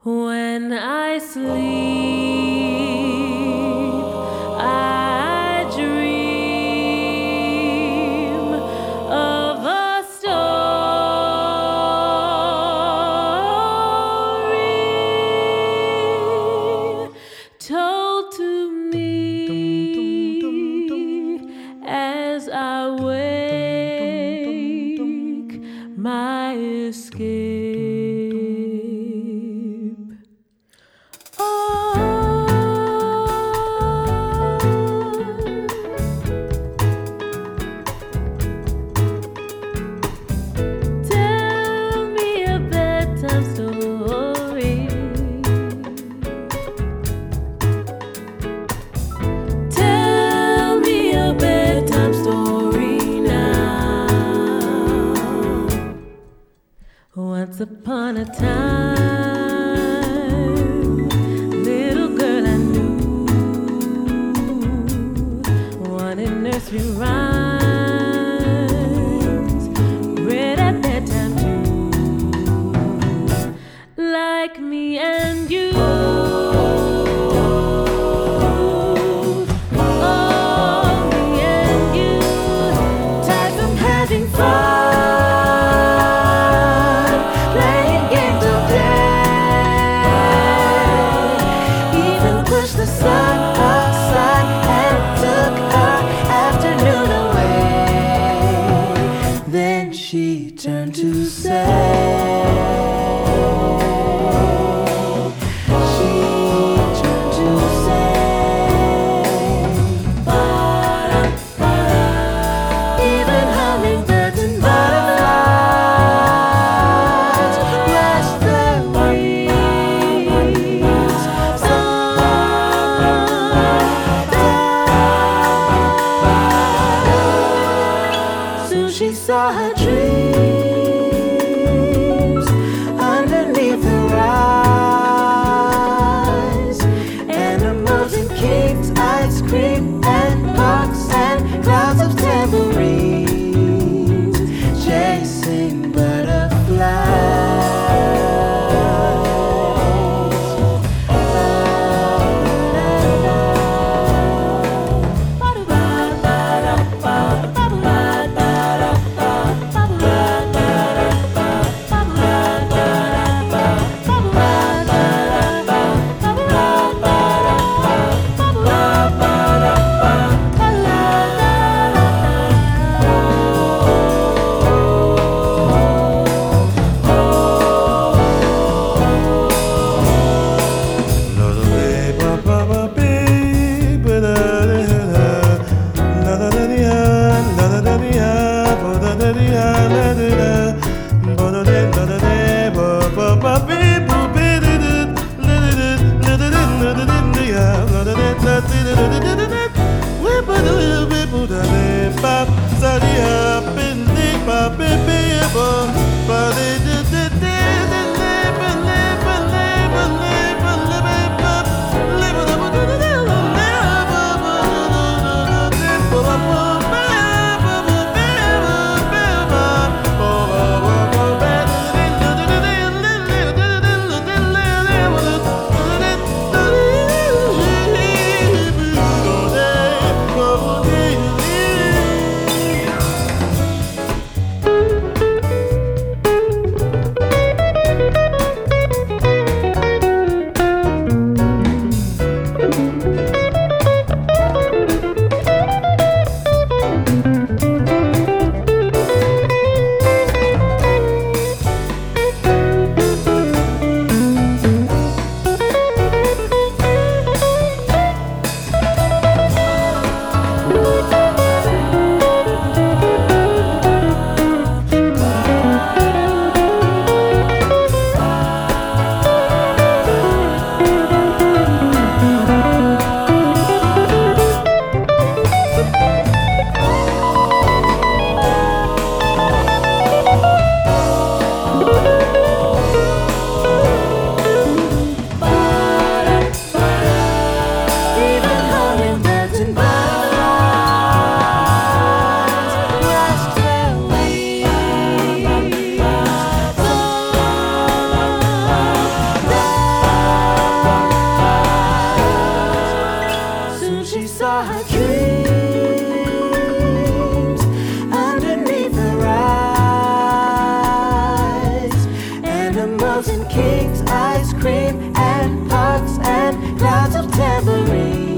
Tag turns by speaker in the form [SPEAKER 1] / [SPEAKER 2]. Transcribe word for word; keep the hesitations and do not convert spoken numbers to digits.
[SPEAKER 1] When I sleep, I dream of a story told to me as I wake my escape. Once upon a time, little girl I knew wanted nursery rhymes read at bedtime too, like me and you. Oh, me and you, tired from having fun. The sun outside and took her afternoon away. Then she turned to say, she turned to say, ba-da, ba-da. Even hummingbirds and butterflies rest their wings. She saw her dreams underneath her eyes, and a molten cake's ice cream and bugs and clouds of tambourines chasing butterflies. Ba and kings, ice cream and pucks and clouds of tambourine.